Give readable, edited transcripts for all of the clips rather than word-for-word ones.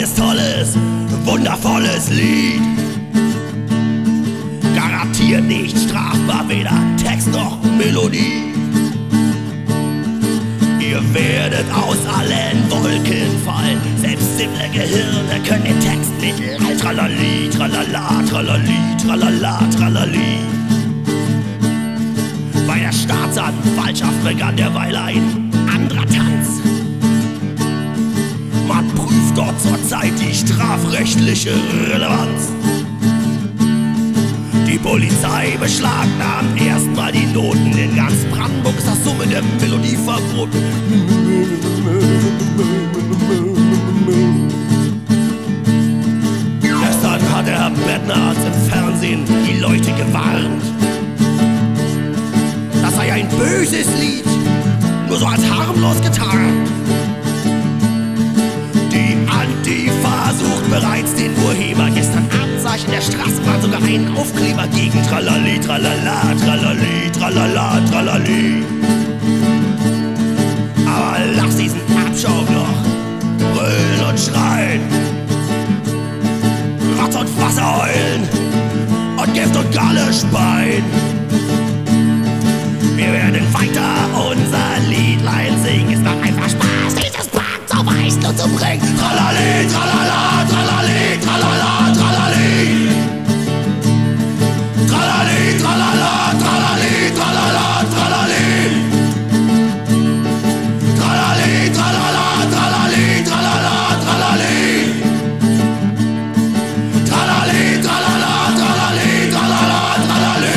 neues, tolles, wundervolles Lied. Garantiert nicht strafbar, weder Text noch Melodie. Ihr werdet aus allen Wolken fallen, selbst simple Gehirne können den Text nicht. Tralali, tralala, tralali, tralala, tralali. Bei der Staatsanwaltschaft begann derweil ein anderer Tanz. Man prüft dort zurzeit die strafrechtliche Relevanz. Die Polizei beschlagnahmt erstmal die Noten. In ganz Brandenburg ist das Summen der Melodie verboten. Gestern hat der Herr Bettnerarzt im Fernsehen die Leute gewarnt. Das sei ein böses Lied, nur so als harmlos getarnt. Die Antifa sucht bereits den Urheber. Gestern Abend sah ich in der Straßenbahn sogar einen Aufkleber gegen Tralali, tralala, tralali, tralala, tralali. Aber lass diesen Abschaum noch brüllen und schreien, Rotz und Wasser heulen und Gift und Galle speien. Wir werden weiter unser Liedlein singen. Es macht einfach Spaß, dieses Park zur Weißglut zu bringen. Tralali, tralala, tralali, tralala, tralali. Tralali, tralala, tralali, tralala, tralali. Tralali, tralala, tralali, tralala, tralali. Tralali, tralala, tralali, tralala, tralali.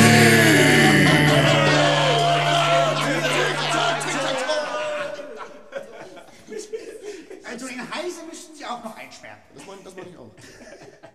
Also in Heise müssten Sie auch noch einsperren. Das meine ich auch.